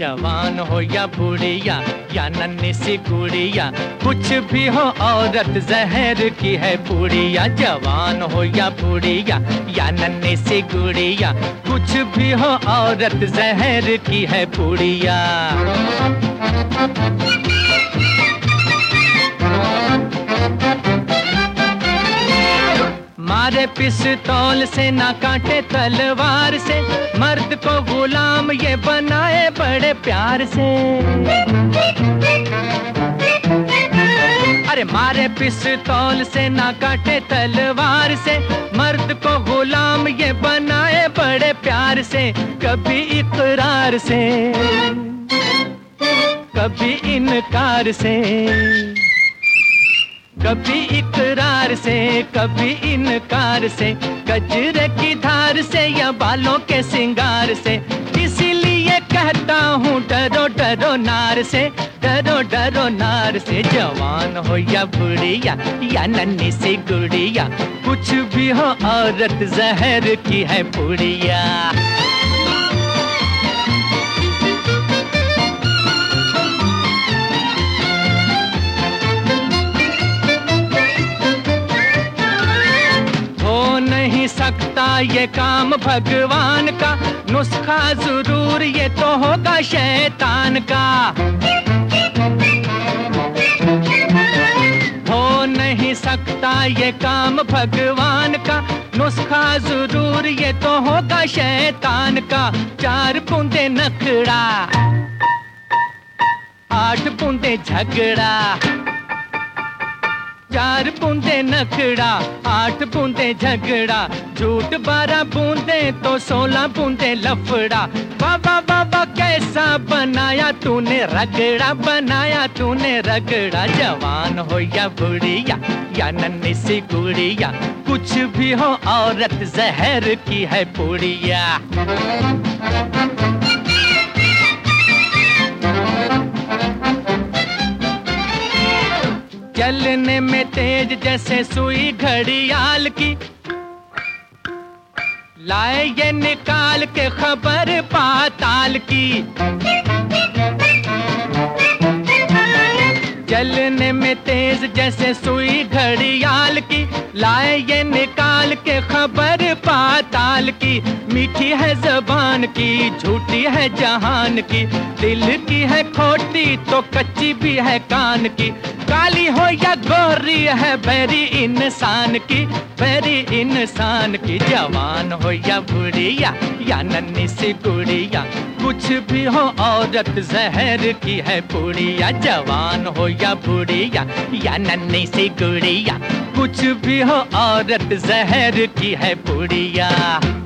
जवान हो या बूढ़िया या नन्ही सी गुड़िया, कुछ भी हो औरत जहर की है पूड़िया। जवान हो या बूढ़िया या नन्ही सी गुड़िया, कुछ भी हो औरत जहर की है पूड़िया। मारे पिस्तौल से ना काटे तलवार से, मर्द को गुलाम ये बनाए बड़े प्यार से। अरे मारे पिस्तौल से ना काटे तलवार से, मर्द को गुलाम ये बनाए बड़े प्यार से। कभी इकरार से कभी इनकार से, कभी इकरार से कभी इनकार से, गजरे की धार से या बालों के सिंगार से। इसीलिए कहता हूँ डरो डरो नार से, डरो डरो नार से। जवान हो या बुढ़िया या नन्ही सी गुड़िया, कुछ भी हो औरत जहर की है पूड़िया। सकता ये काम भगवान का, नुस्खा जरूर ये तो होगा शैतान का। हो नहीं सकता ये काम भगवान का, नुस्खा जरूर ये तो होगा शैतान का। 4 बूंदे नखड़ा 8 बूंदे झगड़ा, 4 बूंदे नखड़ा 8 बूंदे झगड़ा, झूठ 12 बूंदे तो 16 बूंदे लफड़ा। बाबा बाबा कैसा बनाया तूने रगड़ा, बनाया तूने रगड़ा। जवान हो या बुढ़िया या नन्ही सी गुड़िया, कुछ भी हो औरत जहर की है पूड़िया। चलने में तेज जैसे सुई घड़ियाल की, लाए ये निकाल के खबर पाताल की। चलने में तेज जैसे सुई घड़ियाल की, लाए ये निकाल के खबर पाताल की। मीठी है ज़बान की झूठी है जहान की, दिल की है खोटी तो कच्ची भी है कान की। काली हो या गोरी है बैरी इंसान की, बैरी इंसान की। जवान हो या बुढ़िया या नन्ही सी गुड़िया, कुछ भी हो औरत जहर की है पूड़िया। जवान हो या बुढ़िया या नन्ही सी गुड़िया, कुछ भी हो औरत जहर की है पूड़िया।